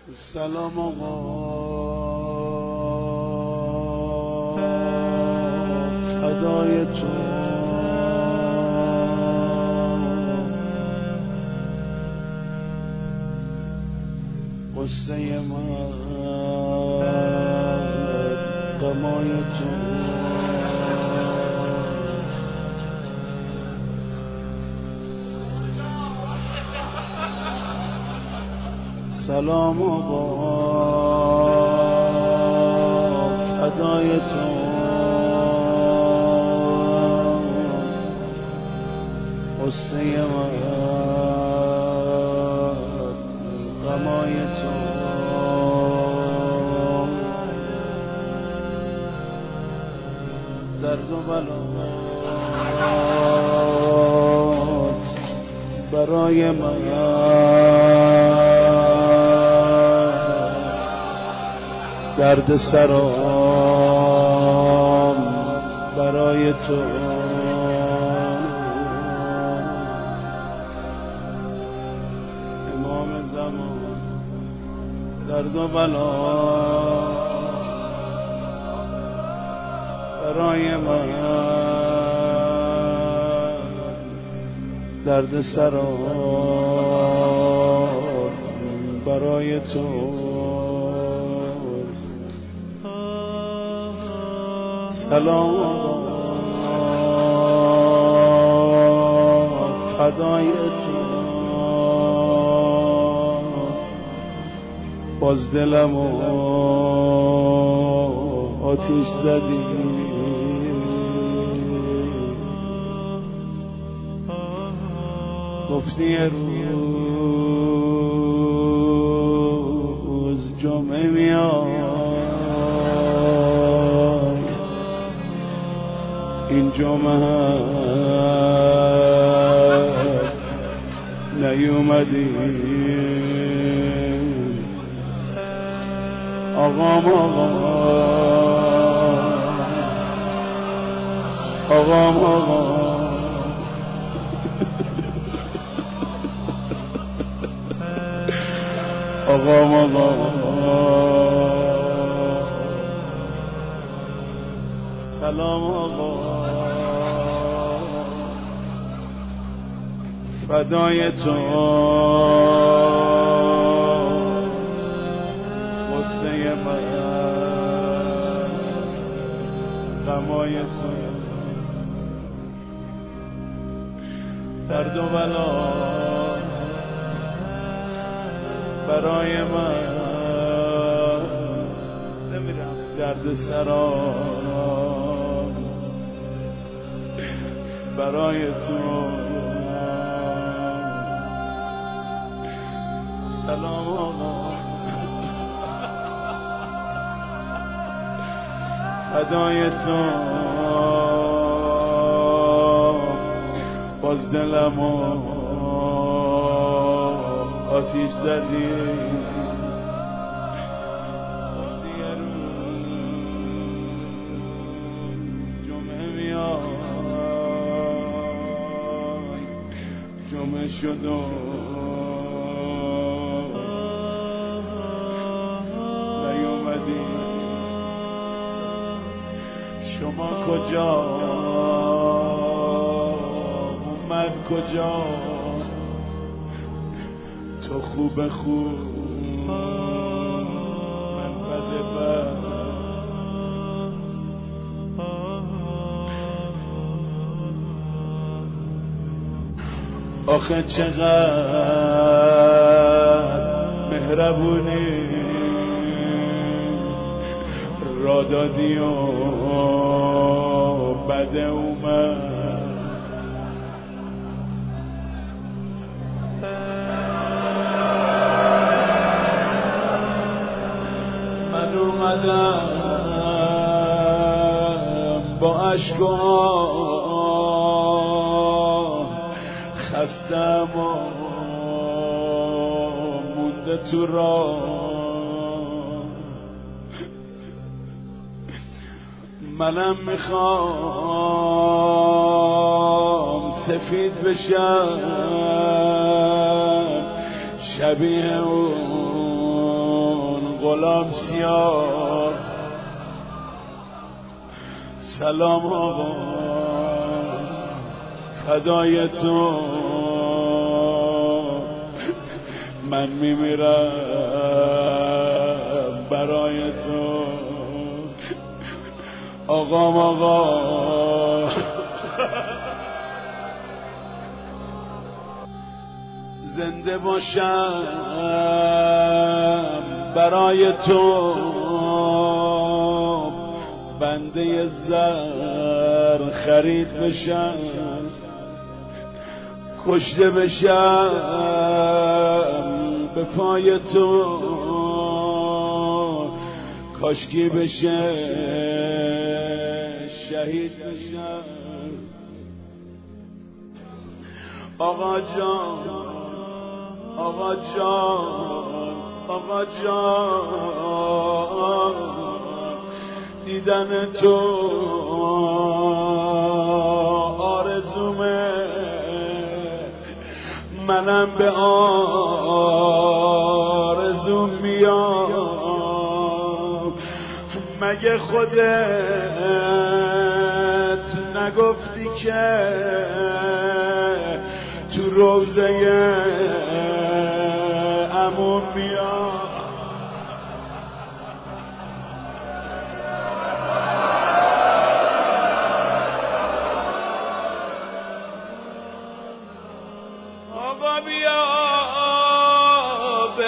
سلام آقا فدای تو قصه من غمای تو سلام آقا فدای تو قصه من غمای تو درد و بلات برای من درد سرام برای تو امام زمان درد و بلا برای من درد سرام برای تو سلام فدای تو باز دلمو آتیش زدی گفتی روز جمعه میاد این جمعه نیومدی آقام سلام آقا فدای تو قصه من غمای تو درد و بلا برای من درد سرام برای تو سلام آقا فدای تو باز دلمو آتیش زدی گفتی یه روز جمعه میای جمعه شد و نیومدی شما کجا من کجا تو خوب من بد آخه چقدر مهربونی را دادی و بد اومد من اومدم با عشق و خستم و مونده تو راه منم میخوام سفید بشم شبیه اون غلام سیار. سلام آقا فدای تو، من میمیرم برای تو. آقا زنده باشم برای تو، بنده زر خرید بشم، کشته بشم به پای تو، کاشکی بشه شهید بشم. آقا جان آقا جان آقا جان، دیدن تو آرزومه، منم به آرزوم میام. مگه خودت نگفتی که تو روزه عموم میام؟ آقا بیا به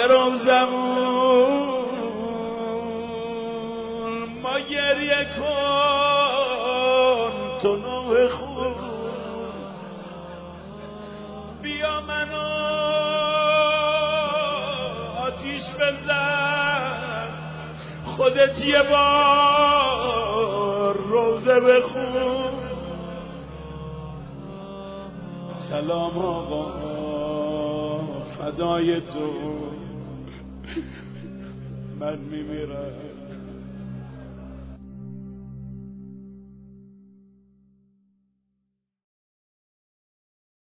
روزمون، ما گریه کن تو نوح خون، بیا منو آتیش بزن، خودت یه بار روزه بخون. سلام آقا فدای تو، من میمیرم